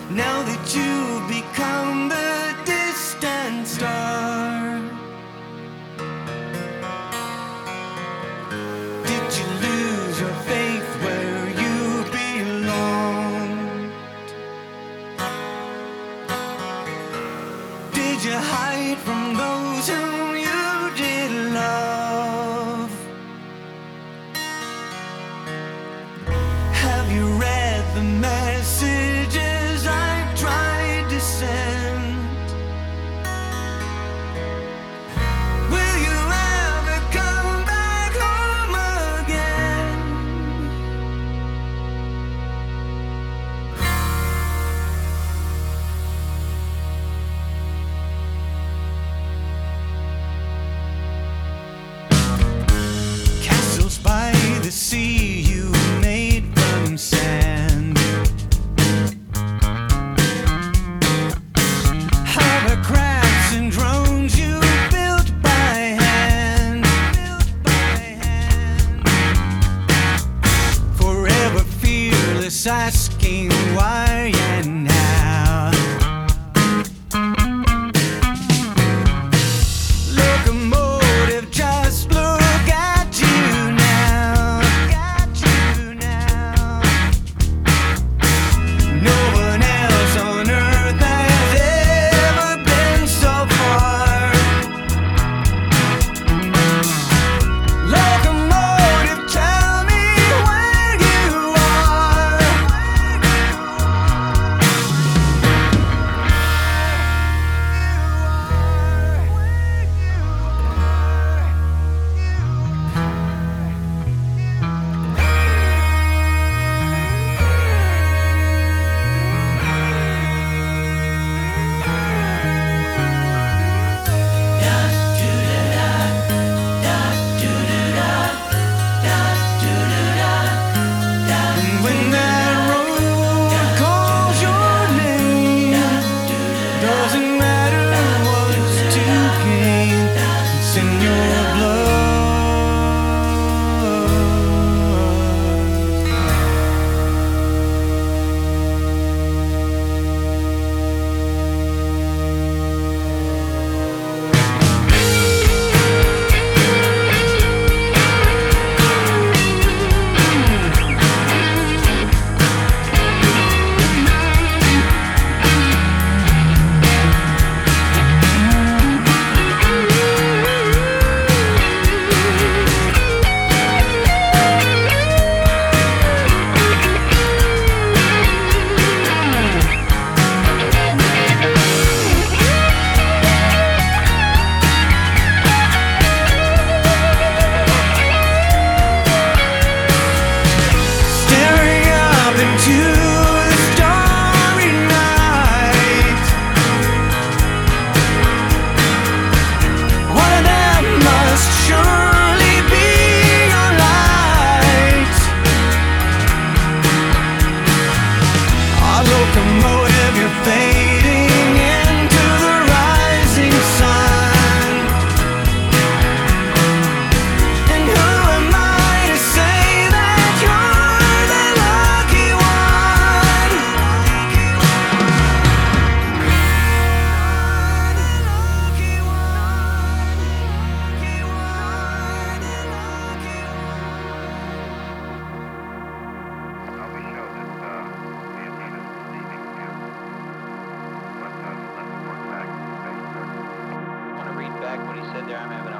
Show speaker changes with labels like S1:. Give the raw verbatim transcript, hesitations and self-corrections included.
S1: Now that you've become the distant star, did you lose your faith where you belong? Did you hide from those whom you did love? Have you read the messages I've tried to send? Will you ever come back home again? Castles by the sea you made from sand, hovercrafts and drones you built by hand, forever fearless, asking why and how. Locomotive, just look at you now. No one else on earth has ever been so far. Locomotive, tell me where you are. And when that road calls your name, doesn't matter what's to gain, it's in your blood. Staring up into the starry night, one of them must surely be your light. Our locomotive, you're fading into the rising sun. And who am I to say that you're the lucky one?
S2: Well, we show that uh, the antenna is receiving you, but uh, let's report back to space, sir.
S3: Want to read back what he said there? I'm having a